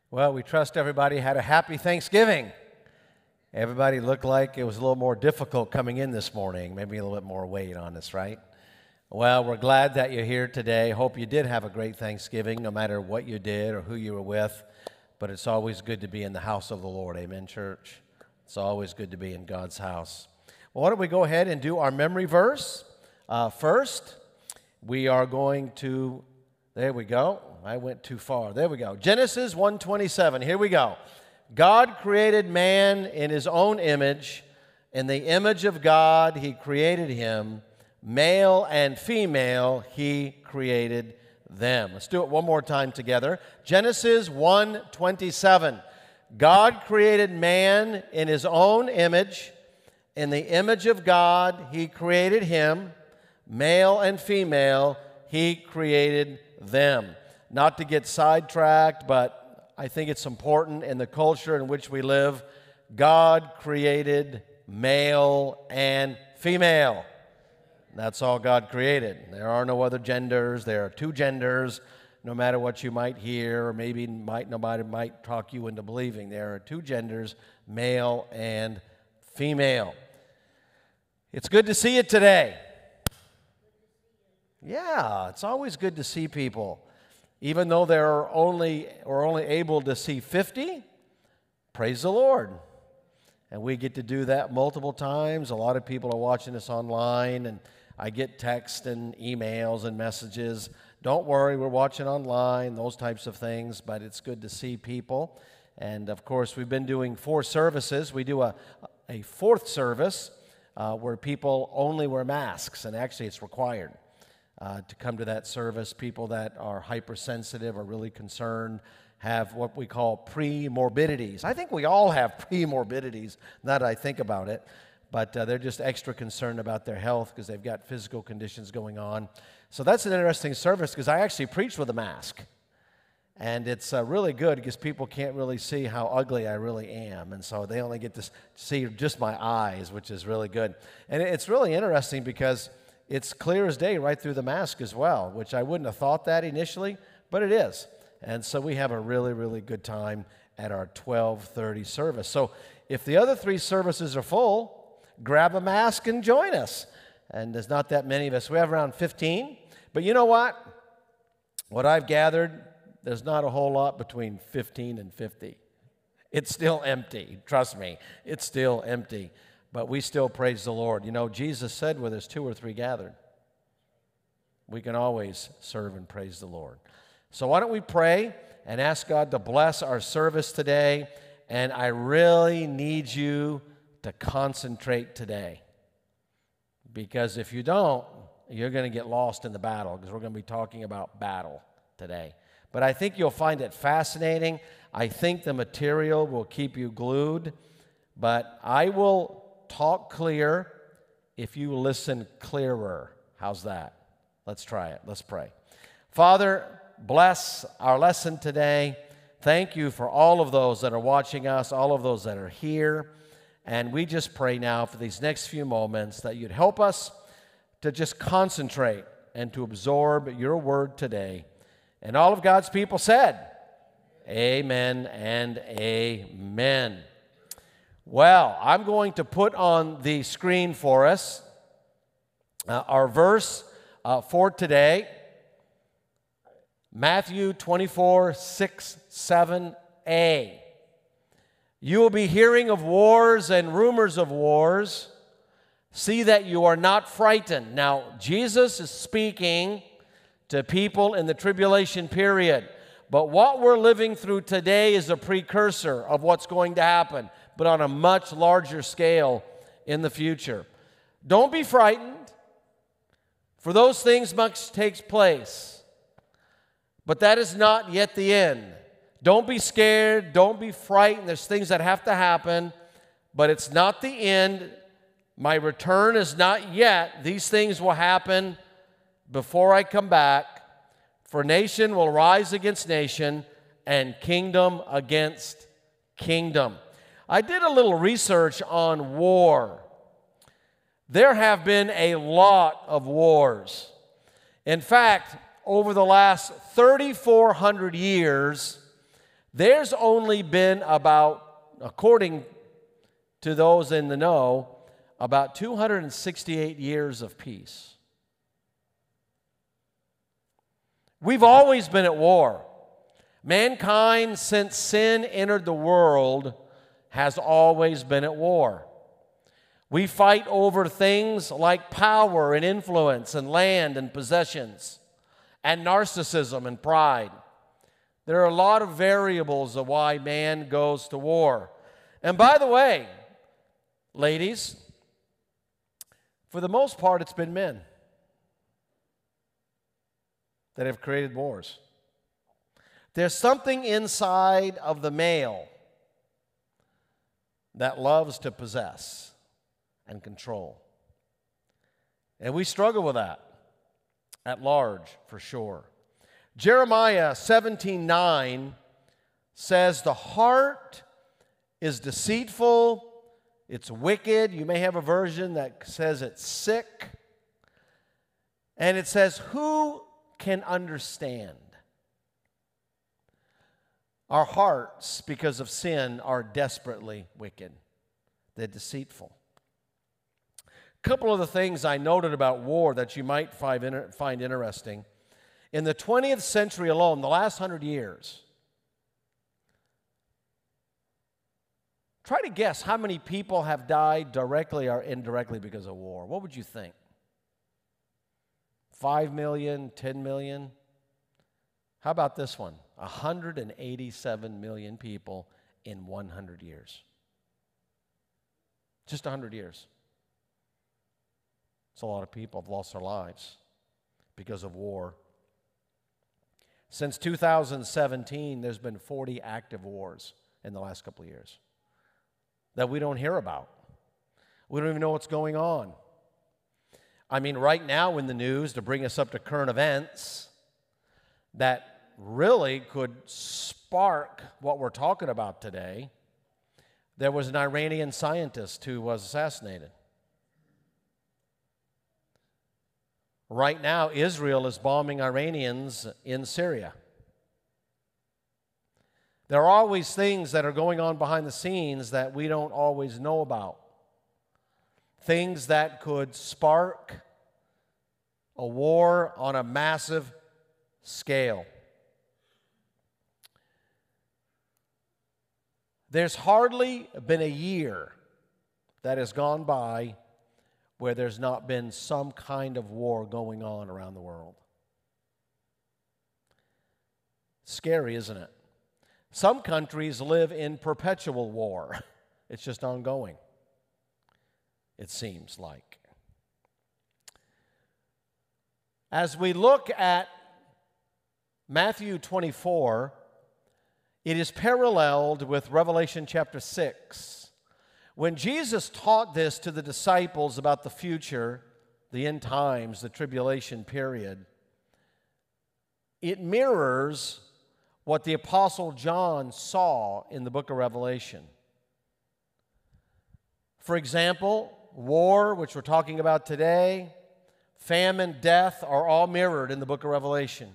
Well, we trust everybody had a happy Thanksgiving. Everybody looked like it was a little more difficult coming in this morning, maybe a little bit more weight on us, right? Well, we're glad that you're here today. Hope you did have a great Thanksgiving, no matter what you did or who you were with. But it's always good to be in the house of the Lord. Amen, church? It's always good to be in God's house. Well, why don't we go ahead and do our memory verse? First, we are going to, there we go. I went too far. There we go. Genesis 1:27. Here we go. God created man in his own image. In the image of God, he created him. Male and female, he created them. Let's do it one more time together. Genesis 1:27. God created man in his own image. In the image of God, he created him. Male and female, he created them. Not to get sidetracked, but I think it's important in the culture in which we live. God created male and female. That's all God created. There are no other genders. There are two genders, no matter what you might hear, or maybe nobody might talk you into believing. There are two genders, male and female. It's good to see you today. Yeah, it's always good to see people. Even though we're only able to see 50, praise the Lord. And we get to do that multiple times. A lot of people are watching us online, and I get texts and emails and messages. Don't worry, we're watching online, those types of things, but it's good to see people. And, of course, we've been doing 4 services. We do a fourth service where people only wear masks, and actually it's required. To come to that service. People that are hypersensitive or really concerned have what we call pre-morbidities. I think we all have pre-morbidities, now that I think about it, but they're just extra concerned about their health because they've got physical conditions going on. So that's an interesting service because I actually preach with a mask. And it's really good because people can't really see how ugly I really am. And so they only get to see just my eyes, which is really good. And it's really interesting because it's clear as day right through the mask as well, which I wouldn't have thought that initially, but it is. And so we have a really, really good time at our 12:30 service. So if the other 3 services are full, grab a mask and join us. And there's not that many of us. We have around 15. But you know what? What I've gathered, there's not a whole lot between 15 and 50. It's still empty. Trust me, it's still empty. But we still praise the Lord. You know, Jesus said where there's 2 or 3 gathered, we can always serve and praise the Lord. So why don't we pray and ask God to bless our service today. And I really need you to concentrate today. Because if you don't, you're going to get lost in the battle because we're going to be talking about battle today. But I think you'll find it fascinating. I think the material will keep you glued. But I will talk clear if you listen clearer. How's that? Let's try it. Let's pray. Father, bless our lesson today. Thank you for all of those that are watching us, all of those that are here. And we just pray now for these next few moments that you'd help us to just concentrate and to absorb your word today. And all of God's people said, amen and amen. Well, I'm going to put on the screen for us our verse for today, Matthew 24:6-7a. You will be hearing of wars and rumors of wars. See that you are not frightened. Now, Jesus is speaking to people in the tribulation period, but what we're living through today is a precursor of what's going to happen, but on a much larger scale in the future. Don't be frightened, for those things must take place. But that is not yet the end. Don't be scared. Don't be frightened. There's things that have to happen, but it's not the end. My return is not yet. These things will happen before I come back. For nation will rise against nation, and kingdom against kingdom. I did a little research on war. There have been a lot of wars. In fact, over the last 3,400 years, There's only been about, according to those in the know, about 268 years of peace. We've always been at war. Mankind, since sin entered the world, has always been at war. We fight over things like power and influence and land and possessions and narcissism and pride. There are a lot of variables of why man goes to war. And by the way, ladies, for the most part, it's been men that have created wars. There's something inside of the male that loves to possess and control. And we struggle with that at large, for sure. Jeremiah 17:9 says, "The heart is deceitful, it's wicked." You may have a version that says it's sick. And it says, "Who can understand?" Our hearts, because of sin, are desperately wicked. They're deceitful. A couple of the things I noted about war that you might find interesting. In the 20th century alone, the last 100 years, try to guess how many people have died directly or indirectly because of war. What would you think? 5 million, 10 million? How about this one? 187 million people in 100 years. Just 100 years. It's a lot of people have lost their lives because of war. Since 2017, there's been 40 active wars in the last couple of years that we don't hear about. We don't even know what's going on. I mean, right now in the news, to bring us up to current events, that really could spark what we're talking about today. There was an Iranian scientist who was assassinated. Right now, Israel is bombing Iranians in Syria. There are always things that are going on behind the scenes that we don't always know about. Things that could spark a war on a massive scale. There's hardly been a year that has gone by where there's not been some kind of war going on around the world. Scary, isn't it? Some countries live in perpetual war. It's just ongoing, it seems like. As we look at Matthew 24, it is paralleled with Revelation chapter 6. When Jesus taught this to the disciples about the future, the end times, the tribulation period, it mirrors what the Apostle John saw in the book of Revelation. For example, war, which we're talking about today, famine, death, are all mirrored in the book of Revelation.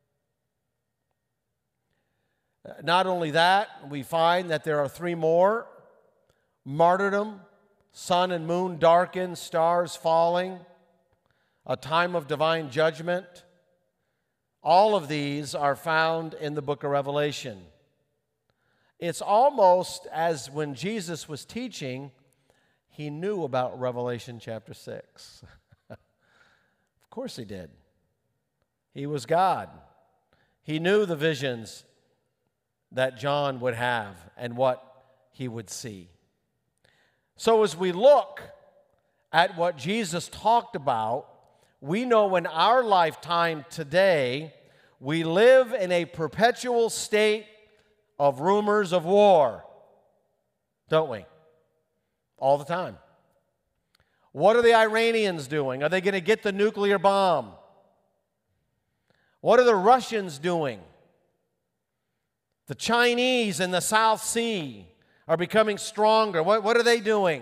Not only that, we find that there are 3 more: martyrdom, sun and moon darkened, stars falling, a time of divine judgment. All of these are found in the book of Revelation. It's almost as when Jesus was teaching, he knew about Revelation chapter 6. Of course he did. He was God. He knew the visions that John would have and what he would see. So as we look at what Jesus talked about, we know in our lifetime today, we live in a perpetual state of rumors of war, don't we? All the time. What are the Iranians doing? Are they going to get the nuclear bomb? What are the Russians doing? The Chinese in the South Sea are becoming stronger. What are they doing?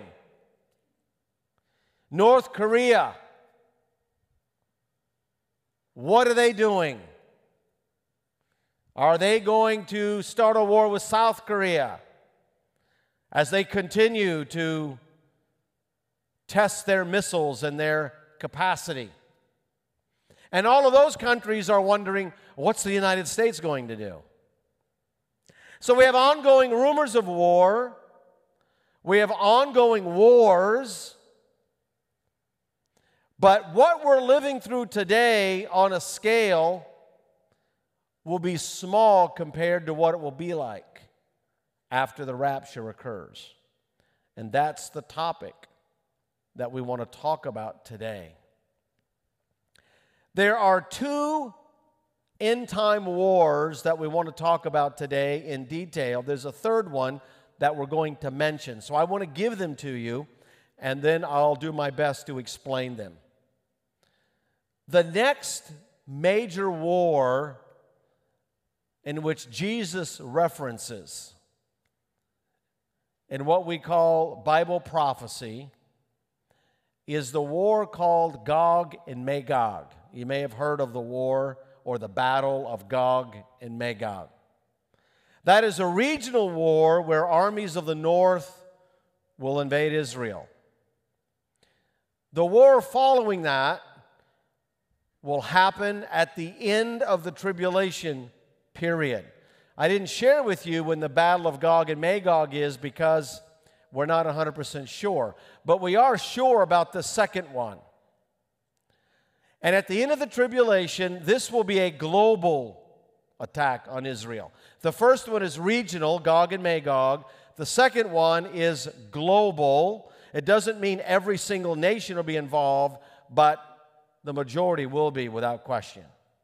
North Korea. What are they doing? Are they going to start a war with South Korea as they continue to test their missiles and their capacity? And all of those countries are wondering, what's the United States going to do? So we have ongoing rumors of war. We have ongoing wars. But what we're living through today on a scale will be small compared to what it will be like after the rapture occurs. And that's the topic that we want to talk about today. There are two end-time wars that we want to talk about today in detail. There's a third one that we're going to mention. So I want to give them to you, and then I'll do my best to explain them. The next major war in which Jesus references in what we call Bible prophecy is the war called Gog and Magog. You may have heard of the war or the battle of Gog and Magog. That is a regional war where armies of the north will invade Israel. The war following that will happen at the end of the tribulation period. I didn't share with you when the battle of Gog and Magog is because we're not 100% sure. But we are sure about the second one. And at the end of the tribulation, this will be a global attack on Israel. The first one is regional, Gog and Magog. The second one is global. It doesn't mean every single nation will be involved, but the majority will be without question.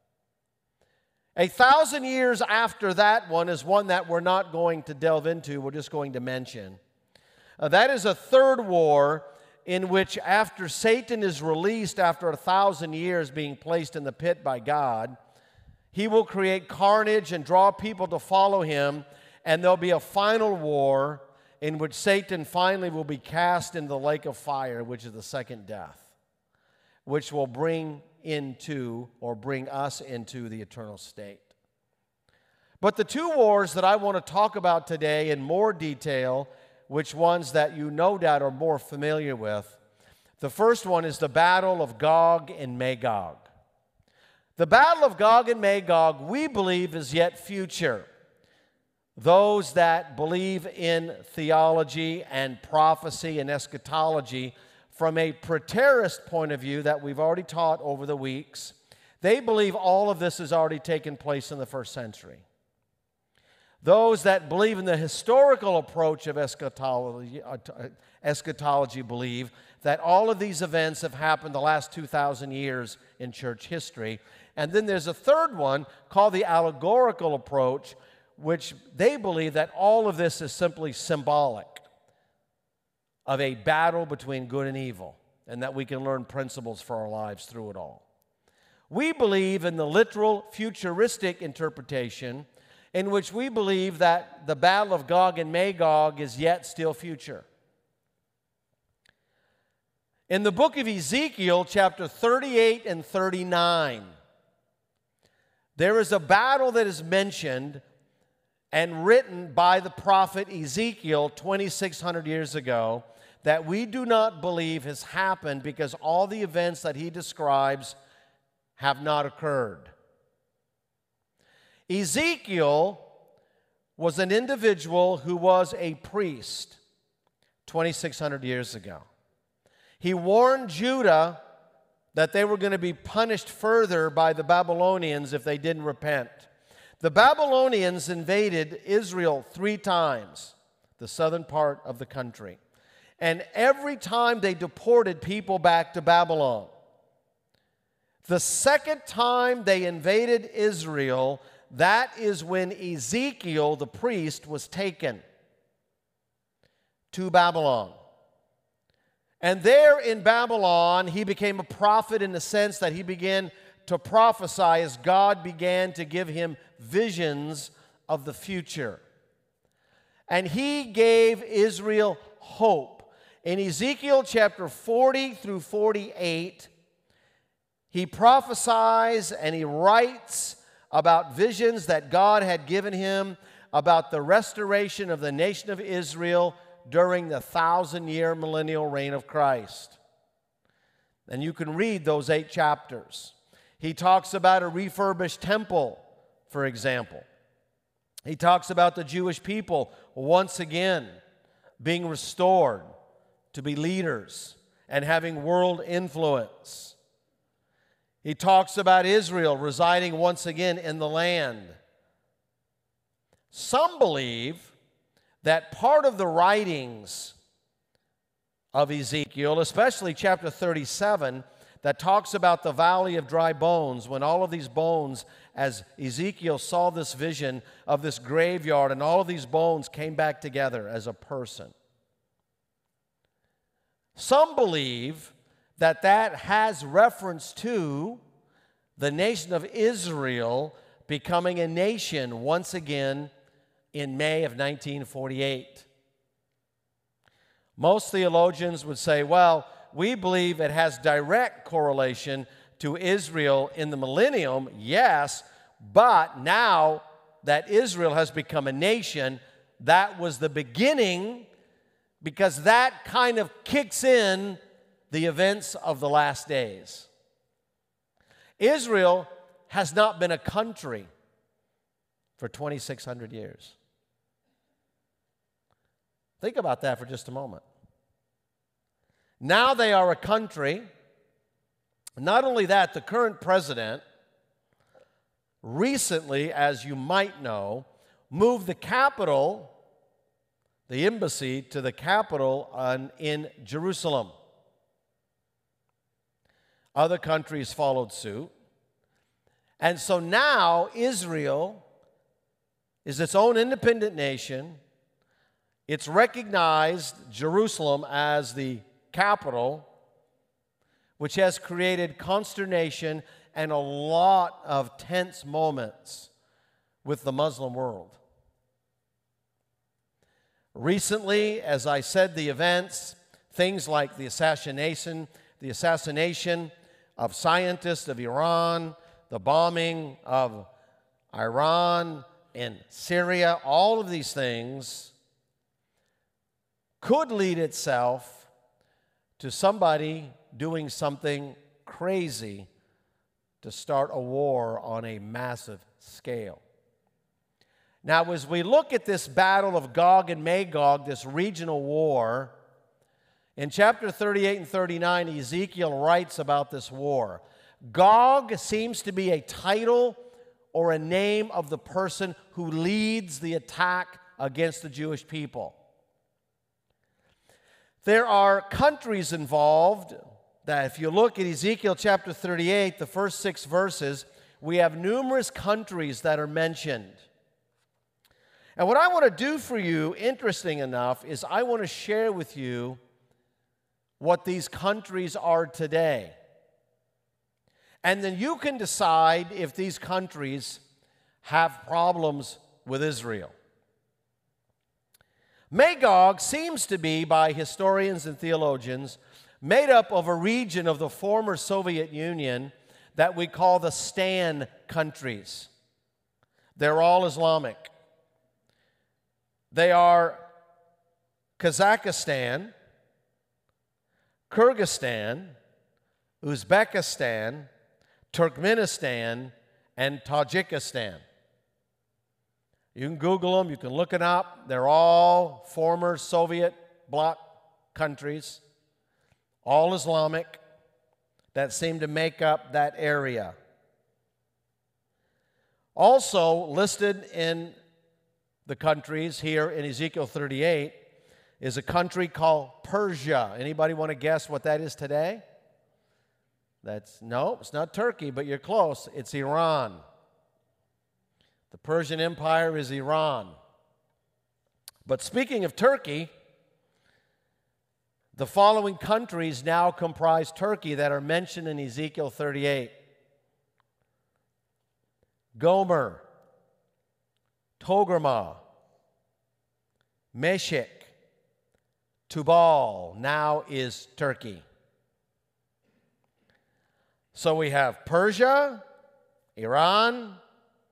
1,000 years after that one is one that we're not going to delve into, we're just going to mention. That is a third war in which after Satan is released after 1,000 years being placed in the pit by God, he will create carnage and draw people to follow him, and there'll be a final war in which Satan finally will be cast into the lake of fire, which is the second death, which will bring us into the eternal state. But the two wars that I want to talk about today in more detail, which ones that you no doubt are more familiar with, the first one is the battle of Gog and Magog. The battle of Gog and Magog, we believe, is yet future. Those that believe in theology and prophecy and eschatology from a preterist point of view that we've already taught over the weeks, they believe all of this has already taken place in the first century. Those that believe in the historical approach of eschatology believe that all of these events have happened the last 2,000 years in church history. And then there's a third one called the allegorical approach, which they believe that all of this is simply symbolic of a battle between good and evil, and that we can learn principles for our lives through it all. We believe in the literal futuristic interpretation, in which we believe that the battle of Gog and Magog is yet still future. In the book of Ezekiel, chapter 38 and 39, there is a battle that is mentioned and written by the prophet Ezekiel 2,600 years ago that we do not believe has happened because all the events that he describes have not occurred. Ezekiel was an individual who was a priest 2,600 years ago. He warned Judah that they were going to be punished further by the Babylonians if they didn't repent. The Babylonians invaded Israel 3 times, the southern part of the country. And every time they deported people back to Babylon. The second time they invaded Israel, that is when Ezekiel, the priest, was taken to Babylon. And there in Babylon, he became a prophet in the sense that he began to prophesy as God began to give him visions of the future. And he gave Israel hope. In Ezekiel chapter 40 through 48, he prophesies and he writes about visions that God had given him about the restoration of the nation of Israel during the 1,000-year millennial reign of Christ. And you can read those 8 chapters. He talks about a refurbished temple, for example. He talks about the Jewish people once again being restored to be leaders and having world influence. He talks about Israel residing once again in the land. Some believe that part of the writings of Ezekiel, especially chapter 37, that talks about the valley of dry bones, when all of these bones, as Ezekiel saw this vision of this graveyard, and all of these bones came back together as a person. Some believe that that has reference to the nation of Israel becoming a nation once again in May of 1948. Most theologians would say, well, we believe it has direct correlation to Israel in the millennium, yes, but now that Israel has become a nation, that was the beginning, because that kind of kicks in the events of the last days. Israel has not been a country for 2,600 years. Think about that for just a moment. Now they are a country. Not only that, the current president recently, as you might know, moved the capital, the embassy, to the capital in Jerusalem. Other countries followed suit. And so now Israel is its own independent nation. It's recognized Jerusalem as the capital, which has created consternation and a lot of tense moments with the Muslim world. Recently, as I said, the events, things like the assassination of scientists of Iran, the bombing of Iran and Syria, all of these things could lead itself to somebody doing something crazy to start a war on a massive scale. Now, as we look at this battle of Gog and Magog, this regional war, in chapter 38 and 39, Ezekiel writes about this war. Gog seems to be a title or a name of the person who leads the attack against the Jewish people. There are countries involved that, if you look at Ezekiel chapter 38, the first 6 verses, we have numerous countries that are mentioned. And what I want to do for you, interesting enough, is I want to share with you what these countries are today. And then you can decide if these countries have problems with Israel. Magog seems to be, by historians and theologians, made up of a region of the former Soviet Union that we call the Stan countries. They're all Islamic. They are Kazakhstan, Kyrgyzstan, Uzbekistan, Turkmenistan, and Tajikistan. You can Google them, you can look it up. They're all former Soviet bloc countries, all Islamic, that seem to make up that area. Also listed in the countries here in Ezekiel 38 is a country called Persia. Anybody want to guess what that is today? No, it's not Turkey, but you're close. It's Iran. The Persian Empire is Iran. But speaking of Turkey, the following countries now comprise Turkey that are mentioned in Ezekiel 38. Gomer, Togarmah, Meshech, Tubal now is Turkey. So we have Persia, Iran,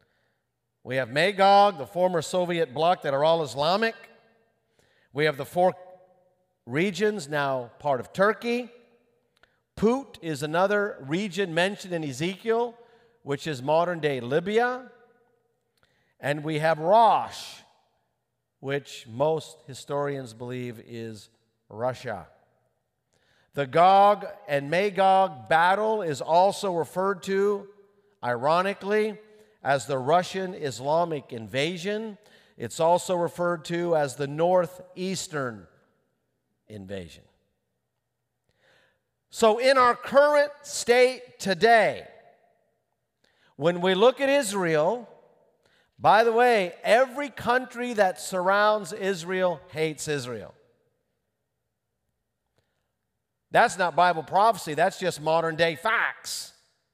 We have Magog, the former Soviet bloc that are all Islamic. We have the 4 regions now part of Turkey. Put is another region mentioned in Ezekiel, which is modern-day Libya. And we have Rosh, which most historians believe is Russia. The Gog and Magog battle is also referred to, ironically, as the Russian Islamic invasion. It's also referred to as the Northeastern invasion. So in our current state today, when we look at Israel, by the way, every country that surrounds Israel hates Israel. That's not Bible prophecy, that's just modern day facts.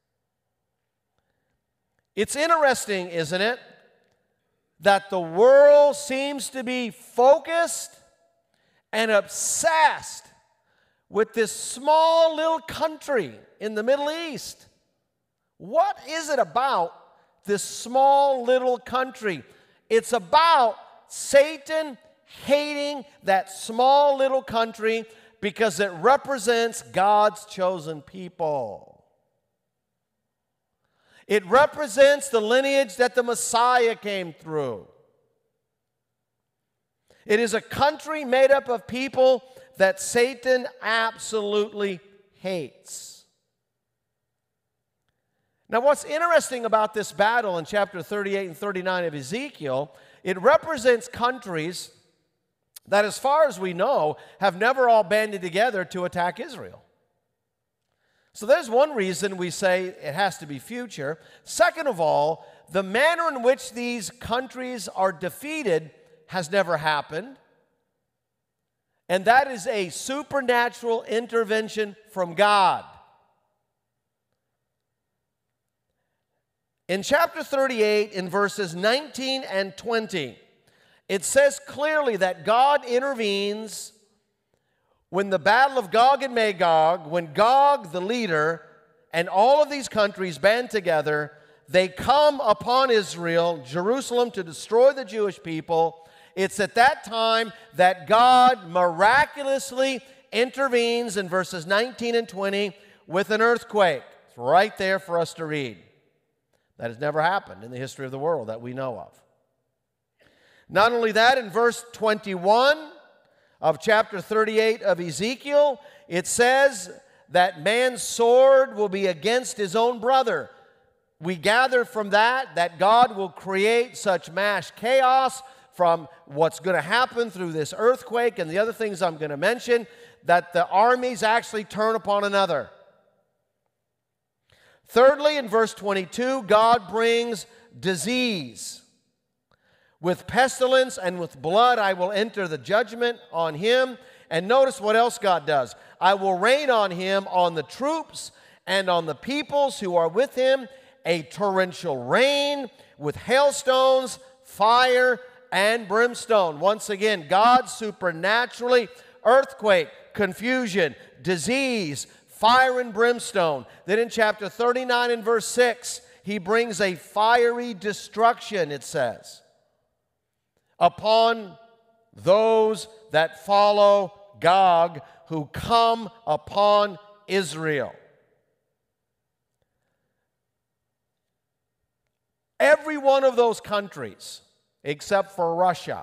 It's interesting, isn't it, that the world seems to be focused and obsessed with this small little country in the Middle East. What is it about this small little country? It's about Satan hating that small little country because it represents God's chosen people. It represents the lineage that the Messiah came through. It is a country made up of people that Satan absolutely hates. Now, what's interesting about this battle in chapter 38 and 39 of Ezekiel, it represents countries that, as far as we know, have never all banded together to attack Israel. So there's one reason we say it has to be future. Second of all, the manner in which these countries are defeated has never happened. And that is a supernatural intervention from God. In chapter 38, in verses 19 and 20, it says clearly that God intervenes when the battle of Gog and Magog, when Gog, the leader, and all of these countries band together, they come upon Israel, Jerusalem, to destroy the Jewish people. It's at that time that God miraculously intervenes in verses 19 and 20 with an earthquake. It's right there for us to read. That has never happened in the history of the world that we know of. Not only that, in verse 21 of chapter 38 of Ezekiel, it says that man's sword will be against his own brother. We gather from that God will create such mass chaos from what's going to happen through this earthquake and the other things I'm going to mention, that the armies actually turn upon another. Thirdly, in verse 22, God brings disease. With pestilence and with blood I will enter the judgment on him. And notice what else God does. I will rain on him, on the troops, and on the peoples who are with him, a torrential rain with hailstones, fire, and brimstone. Once again, God supernaturally, earthquake, confusion, disease, fire and brimstone. Then in chapter 39 and verse 6, he brings a fiery destruction, it says, upon those that follow Gog, who come upon Israel. Every one of those countries, except for Russia,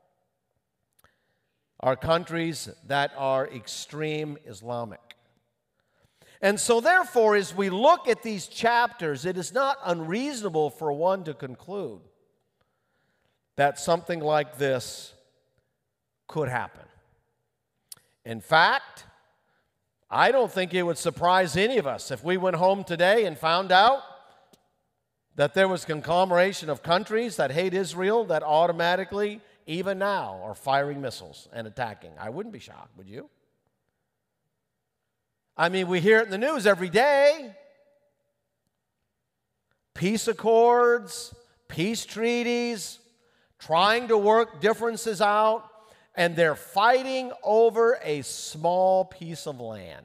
are countries that are extreme Islamic. And so therefore, as we look at these chapters, it is not unreasonable for one to conclude that something like this could happen. In fact, I don't think it would surprise any of us if we went home today and found out that there was conglomeration of countries that hate Israel that automatically, even now, are firing missiles and attacking. I wouldn't be shocked, would you? I mean, we hear it in the news every day. Peace accords, peace treaties, trying to work differences out, and they're fighting over a small piece of land.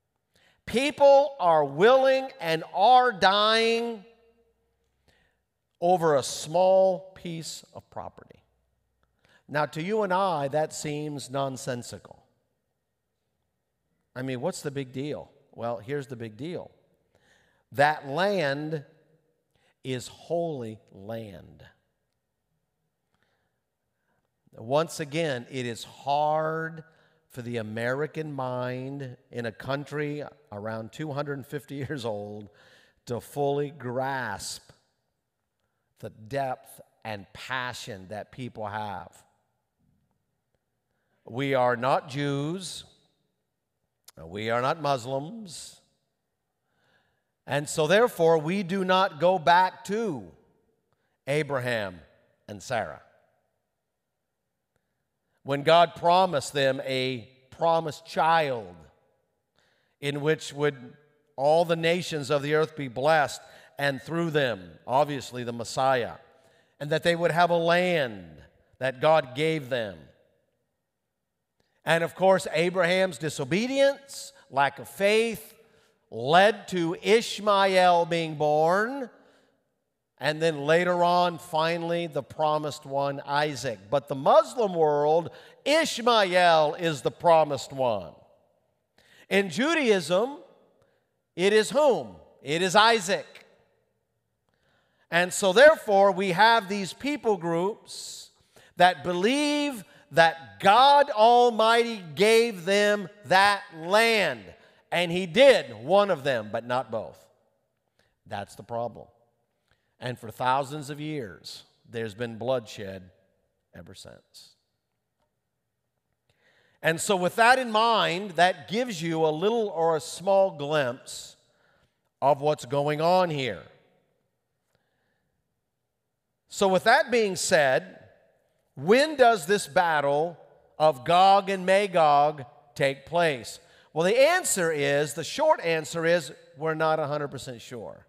People are willing and are dying over a small piece of property. Now, to you and I, that seems nonsensical. I mean, what's the big deal? Well, here's the big deal. That land is holy land. Once again, it is hard for the American mind in a country around 250 years old to fully grasp the depth and passion that people have. We are not Jews. We are not Muslims. And so therefore, we do not go back to Abraham and Sarah. When God promised them a promised child in which would all the nations of the earth be blessed, and through them, obviously, the Messiah, and that they would have a land that God gave them. And of course, Abraham's disobedience, lack of faith, led to Ishmael being born, and then later on, finally, the promised one, Isaac. But the Muslim world, Ishmael is the promised one. In Judaism, it is whom? It is Isaac. And so therefore, we have these people groups that believe that God Almighty gave them that land. And He did, one of them, but not both. That's the problem. And for thousands of years, there's been bloodshed ever since. And so with that in mind, that gives you a little or a small glimpse of what's going on here. So with that being said, when does this battle of Gog and Magog take place? Well, the short answer is, we're not 100% sure.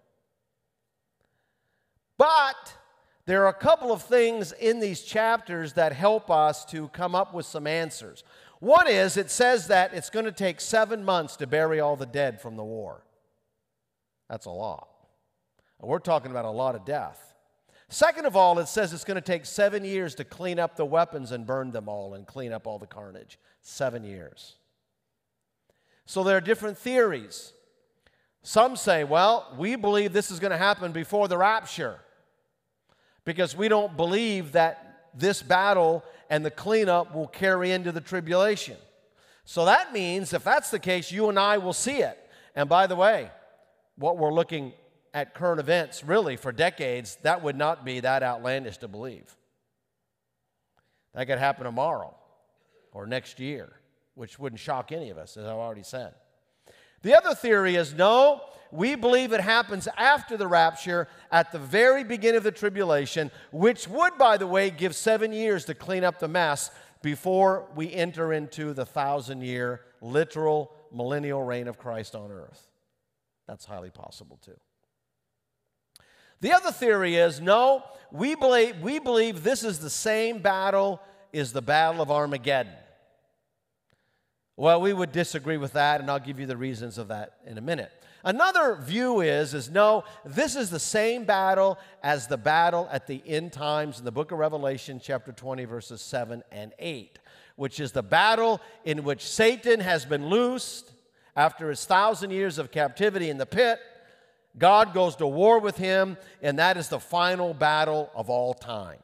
But there are a couple of things in these chapters that help us to come up with some answers. One is, it says that it's going to take 7 months to bury all the dead from the war. That's a lot. And we're talking about a lot of death. Second of all, it says it's going to take 7 years to clean up the weapons and burn them all and clean up all the carnage. 7 years. So there are different theories. Some say, well, we believe this is going to happen before the rapture, because we don't believe that this battle and the cleanup will carry into the tribulation. So that means, if that's the case, you and I will see it. And by the way, what we're looking at current events, really, for decades, that would not be that outlandish to believe. That could happen tomorrow or next year, which wouldn't shock any of us, as I've already said. The other theory is, no, we believe it happens after the rapture, at the very beginning of the tribulation, which would, by the way, give 7 years to clean up the mess before we enter into the 1,000-year literal millennial reign of Christ on earth. That's highly possible too. The other theory is, no, we believe this is the same battle as the Battle of Armageddon. Well, we would disagree with that, and I'll give you the reasons of that in a minute. Another view is no, this is the same battle as the battle at the end times in the book of Revelation, chapter 20, verses 7 and 8, which is the battle in which Satan has been loosed after his 1,000 years of captivity in the pit. God goes to war with him, and that is the final battle of all time.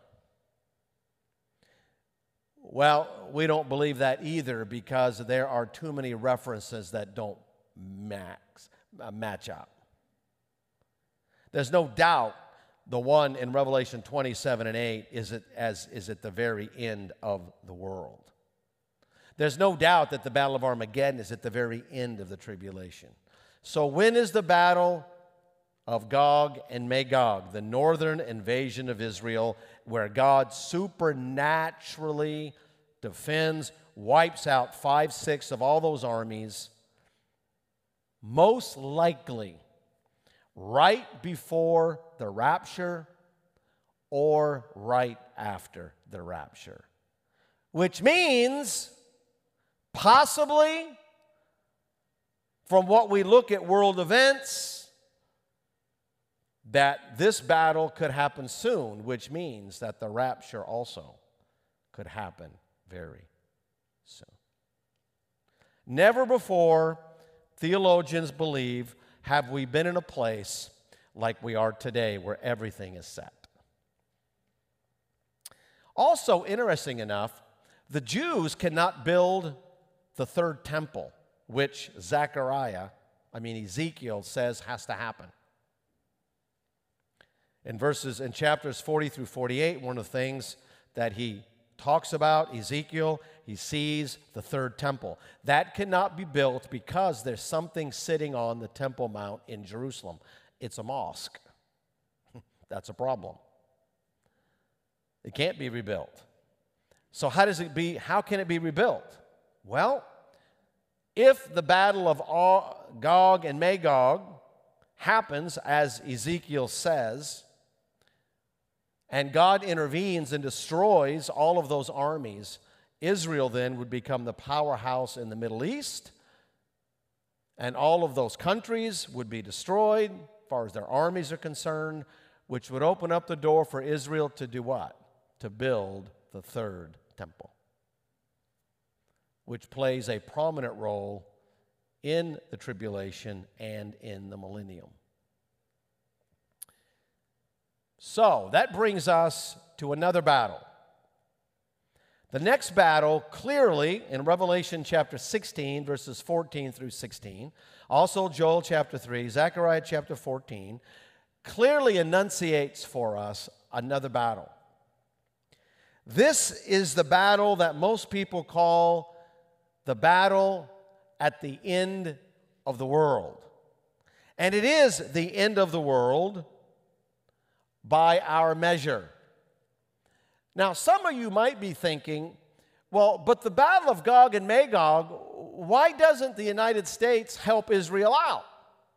Well, we don't believe that either, because there are too many references that don't match up. There's no doubt the one in Revelation 27 and 8 is at the very end of the world. There's no doubt that the Battle of Armageddon is at the very end of the tribulation. So when is the battle of Gog and Magog, the northern invasion of Israel, where God supernaturally defends, wipes out 5/6 of all those armies? Most likely right before the rapture or right after the rapture. Which means, possibly, from what we look at world events, that this battle could happen soon, which means that the rapture also could happen very soon. Never before, theologians believe, have we been in a place like we are today where everything is set. Also, interesting enough, the Jews cannot build the third temple, which Ezekiel says has to happen. In chapters 40 through 48, one of the things that he talks about, Ezekiel, he sees the third temple. That cannot be built because there's something sitting on the Temple Mount in Jerusalem. It's a mosque. That's a problem. It can't be rebuilt. So how can it be rebuilt? Well, if the battle of Gog and Magog happens, as Ezekiel says, and God intervenes and destroys all of those armies, Israel then would become the powerhouse in the Middle East, and all of those countries would be destroyed as far as their armies are concerned, which would open up the door for Israel to do what? To build the third temple, which plays a prominent role in the tribulation and in the millennium. So that brings us to another battle. The next battle, clearly in Revelation chapter 16, verses 14 through 16, also Joel chapter 3, Zechariah chapter 14, clearly enunciates for us another battle. This is the battle that most people call the battle at the end of the world. And it is the end of the world by our measure. Now, some of you might be thinking, well, but the battle of Gog and Magog, why doesn't the United States help Israel out?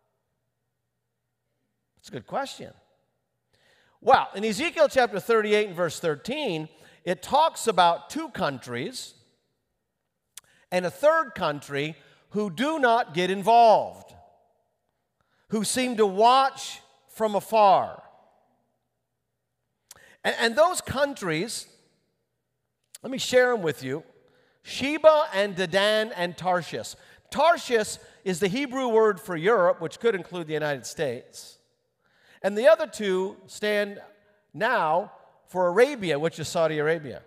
It's a good question. Well, in Ezekiel chapter 38 and verse 13, it talks about two countries and a third country who do not get involved, who seem to watch from afar. And those countries, let me share them with you. Sheba and Dedan and Tarshish. Tarshish is the Hebrew word for Europe, which could include the United States. And the other two stand now for Arabia, which is Saudi Arabia.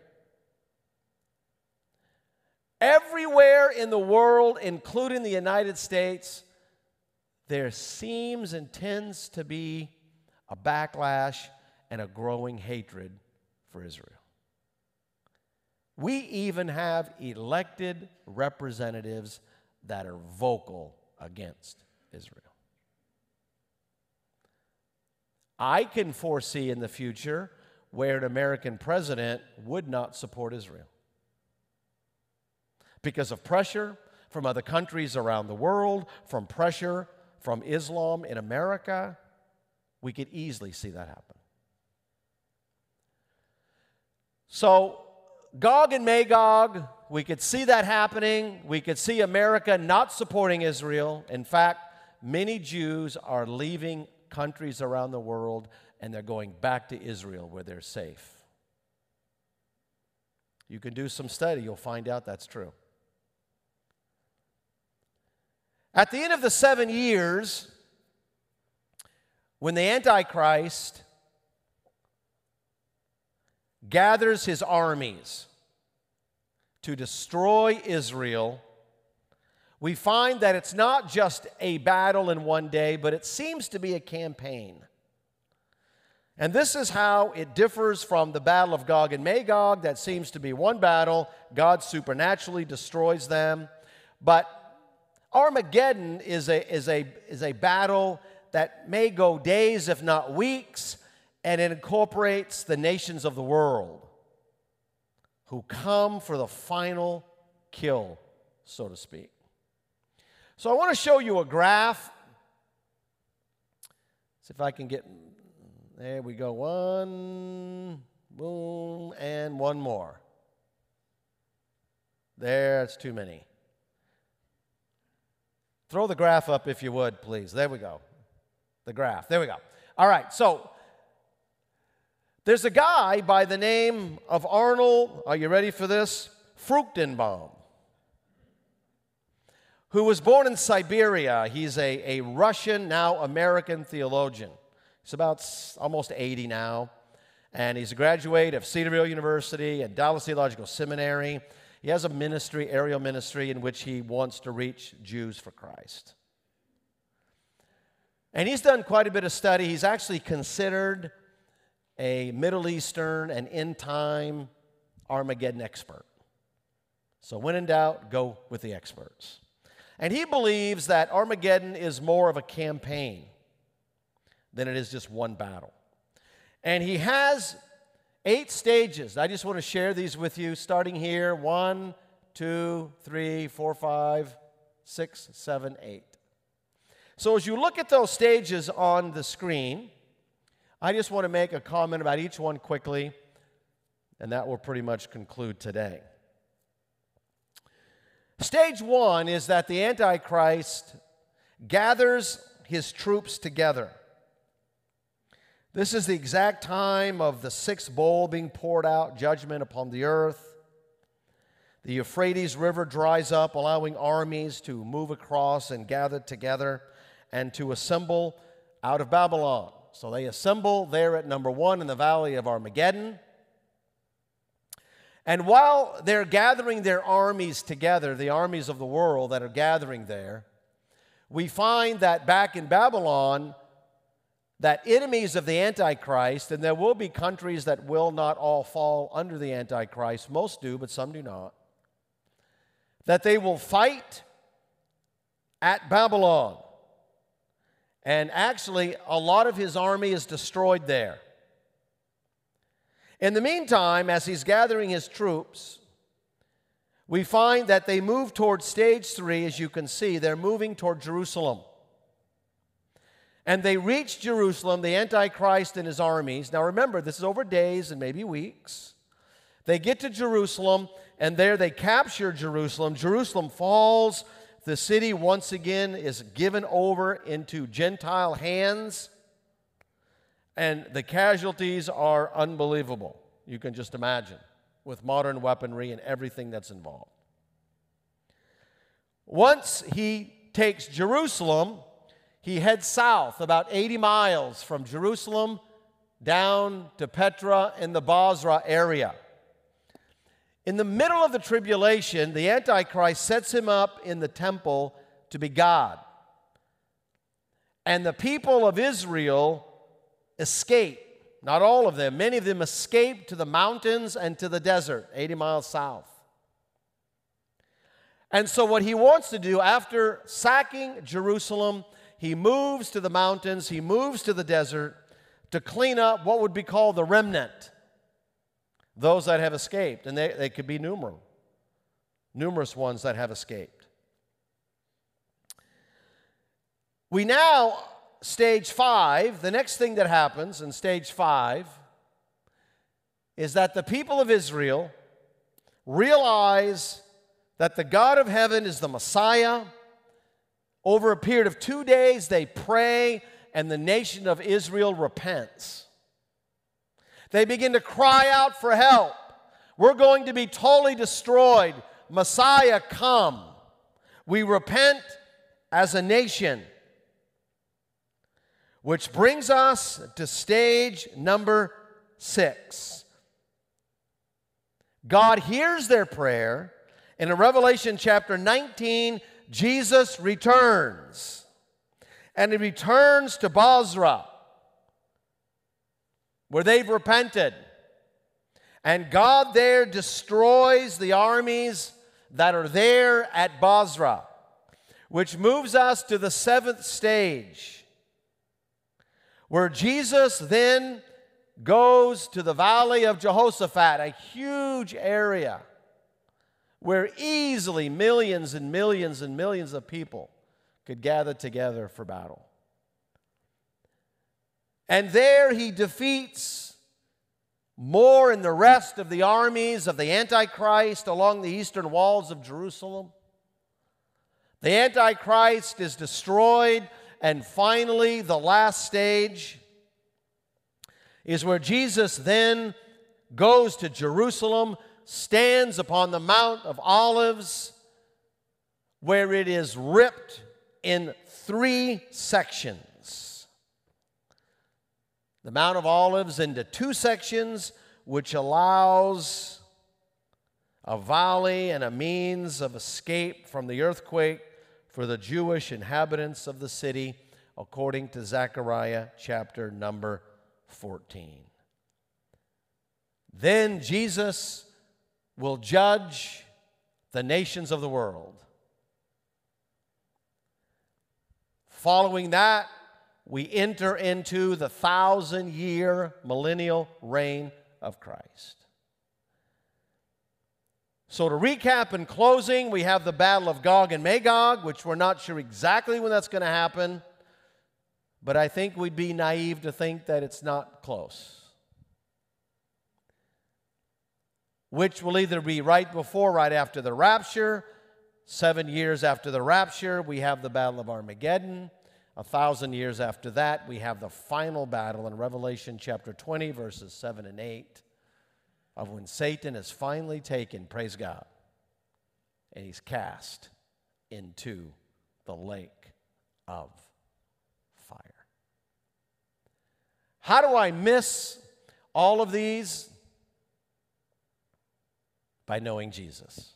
Everywhere in the world, including the United States, there seems and tends to be a backlash and a growing hatred for Israel. We even have elected representatives that are vocal against Israel. I can foresee in the future where an American president would not support Israel because of pressure from other countries around the world, from pressure from Islam in America. We could easily see that happen. So, Gog and Magog, we could see that happening. We could see America not supporting Israel. In fact, many Jews are leaving countries around the world and they're going back to Israel where they're safe. You can do some study, you'll find out that's true. At the end of the 7 years, when the Antichrist gathers his armies to destroy Israel, we find that it's not just a battle in one day, but it seems to be a campaign. And this is how it differs from the battle of Gog and Magog. That seems to be one battle. God supernaturally destroys them. But Armageddon is a battle that may go days, if not weeks, and it incorporates the nations of the world who come for the final kill, so to speak. So I want to show you a graph. See if I can get, there we go, one, boom, and one more. There's too many. Throw the graph up if you would, please. There we go. The graph. There we go. All right, so there's a guy by the name of Arnold, are you ready for this? Fruchtenbaum, who was born in Siberia. He's a Russian, now American theologian. He's about almost 80 now, and he's a graduate of Cedarville University and Dallas Theological Seminary. He has a ministry, aerial ministry, in which he wants to reach Jews for Christ. And he's done quite a bit of study. He's actually considered a Middle Eastern and end-time Armageddon expert. So when in doubt, go with the experts. And he believes that Armageddon is more of a campaign than it is just one battle. And he has 8 stages. I just want to share these with you, starting here. 1, 2, 3, 4, 5, 6, 7, 8. So as you look at those stages on the screen, I just want to make a comment about each one quickly, and that will pretty much conclude today. Stage 1 is that the Antichrist gathers his troops together. This is the exact time of the 6th bowl being poured out, judgment upon the earth. The Euphrates River dries up, allowing armies to move across and gather together and to assemble out of Babylon. So they assemble there at number 1 in the valley of Armageddon. And while they're gathering their armies together, the armies of the world that are gathering there, we find that back in Babylon, that enemies of the Antichrist, and there will be countries that will not all fall under the Antichrist, most do, but some do not, that they will fight at Babylon. And actually, a lot of his army is destroyed there. In the meantime, as he's gathering his troops, we find that they move toward stage 3, as you can see. They're moving toward Jerusalem. And they reach Jerusalem, the Antichrist and his armies. Now remember, this is over days and maybe weeks. They get to Jerusalem, and there they capture Jerusalem. Jerusalem falls. The city once again is given over into Gentile hands. And the casualties are unbelievable. You can just imagine, with modern weaponry and everything that's involved. Once he takes Jerusalem, he heads south about 80 miles from Jerusalem down to Petra in the Basra area. In the middle of the tribulation, the Antichrist sets him up in the temple to be God. And the people of Israel escape. Not all of them. Many of them escape to the mountains and to the desert, 80 miles south. And so what he wants to do, after sacking Jerusalem, he moves to the mountains, he moves to the desert to clean up what would be called the remnant, those that have escaped. And they could be numerous ones that have escaped. We now, stage 5, the next thing that happens in stage 5 is that the people of Israel realize that the God of heaven is the Messiah. Over a period of 2 days, they pray, and the nation of Israel repents. They begin to cry out for help. We're going to be totally destroyed. Messiah, come. We repent as a nation. Which brings us to stage number 6. God hears their prayer. And in Revelation chapter 19, Jesus returns. And he returns to Basra, where they've repented. And God there destroys the armies that are there at Basra, which moves us to the 7th stage, where Jesus then goes to the valley of Jehoshaphat, a huge area where easily millions and millions and millions of people could gather together for battle. And there he defeats more and the rest of the armies of the Antichrist along the eastern walls of Jerusalem. The Antichrist is destroyed, and finally, the last stage, is where Jesus then goes to Jerusalem, stands upon the Mount of Olives, where it is ripped in 3 sections. The Mount of Olives into 2 sections, which allows a valley and a means of escape from the earthquake for the Jewish inhabitants of the city, according to Zechariah chapter number 14. Then Jesus will judge the nations of the world. Following that, we enter into the 1,000-year millennial reign of Christ. So to recap in closing, we have the battle of Gog and Magog, which we're not sure exactly when that's going to happen, but I think we'd be naive to think that it's not close. Which will either be right before or right after the rapture. 7 years after the rapture, we have the Battle of Armageddon. 1,000 years after that, we have the final battle in Revelation chapter 20, verses 7 and 8, of when Satan is finally taken, praise God, and he's cast into the lake of fire. How do I miss all of these? By knowing Jesus.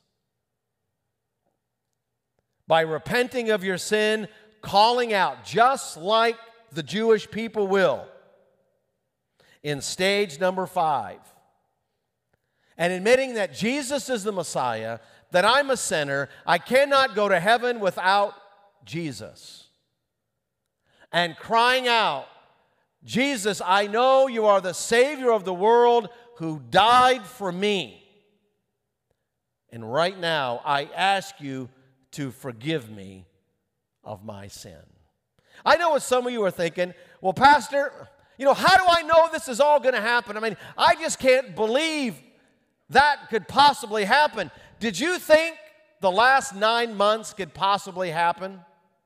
By repenting of your sin, calling out, just like the Jewish people will, in stage number 5. And admitting that Jesus is the Messiah, that I'm a sinner, I cannot go to heaven without Jesus. And crying out, Jesus, I know you are the Savior of the world who died for me. And right now, I ask you to forgive me of my sin. I know what some of you are thinking, well, Pastor, how do I know this is all going to happen? I mean, I just can't believe that could possibly happen. Did you think the last 9 months could possibly happen?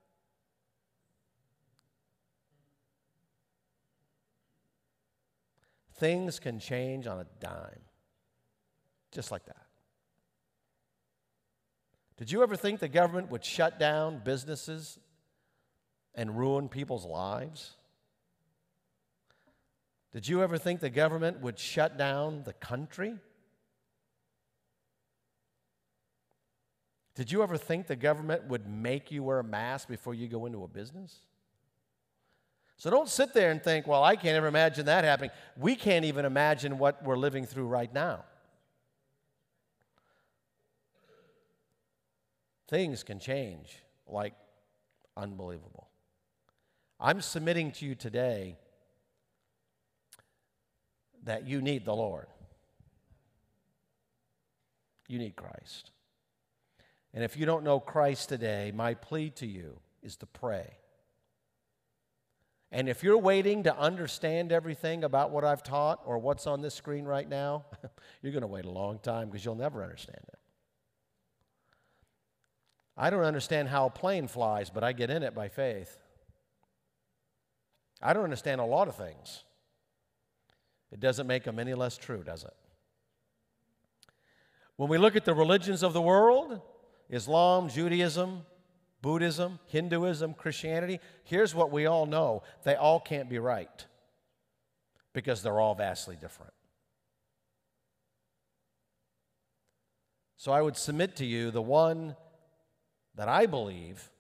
Things can change on a dime, just like that. Did you ever think the government would shut down businesses and ruin people's lives? Did you ever think the government would shut down the country? Did you ever think the government would make you wear a mask before you go into a business? So don't sit there and think, well, I can't ever imagine that happening. We can't even imagine what we're living through right now. Things can change like unbelievable. I'm submitting to you today that you need the Lord. You need Christ. And if you don't know Christ today, my plea to you is to pray. And if you're waiting to understand everything about what I've taught or what's on this screen right now, you're going to wait a long time because you'll never understand it. I don't understand how a plane flies, but I get in it by faith. I don't understand a lot of things. It doesn't make them any less true, does it? When we look at the religions of the world, Islam, Judaism, Buddhism, Hinduism, Christianity, here's what we all know. They all can't be right because they're all vastly different. So I would submit to you the one that I believe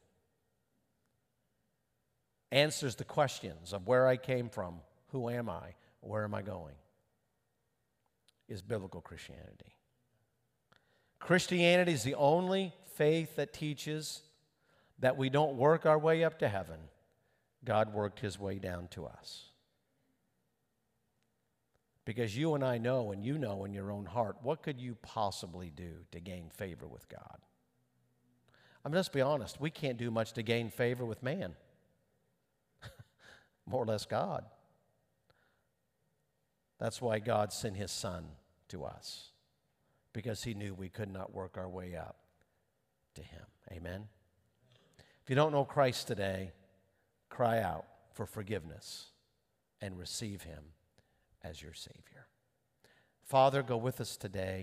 answers the questions of where I came from, who am I, where am I going, is biblical Christianity. Christianity is the only faith that teaches that we don't work our way up to heaven. God worked his way down to us. Because you and I know, and you know in your own heart, what could you possibly do to gain favor with God? I mean, let's be honest, we can't do much to gain favor with man. More or less God. That's why God sent his Son to us, because he knew we could not work our way up to him. Amen? If you don't know Christ today, cry out for forgiveness and receive him as your Savior. Father, go with us today.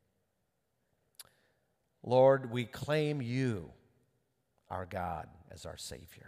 Lord, we claim you, our God, as our Savior.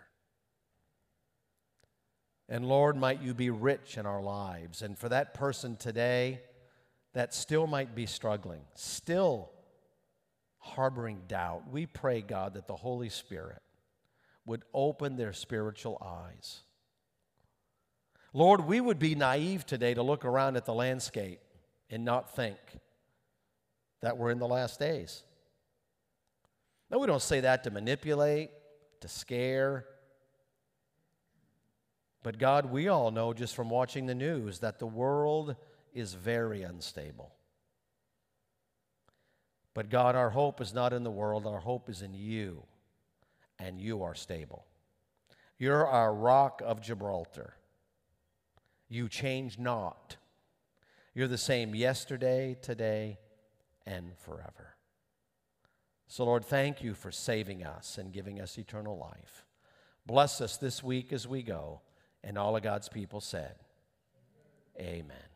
And Lord, might you be rich in our lives. And for that person today that still might be struggling, still harboring doubt, we pray, God, that the Holy Spirit would open their spiritual eyes. Lord, we would be naive today to look around at the landscape and not think that we're in the last days. No, we don't say that to manipulate, to scare. But God, we all know just from watching the news that the world is very unstable. But God, our hope is not in the world, our hope is in you, and you are stable. You're our rock of Gibraltar. You change not. You're the same yesterday, today, and forever. So Lord, thank you for saving us and giving us eternal life. Bless us this week as we go. And all of God's people said, amen.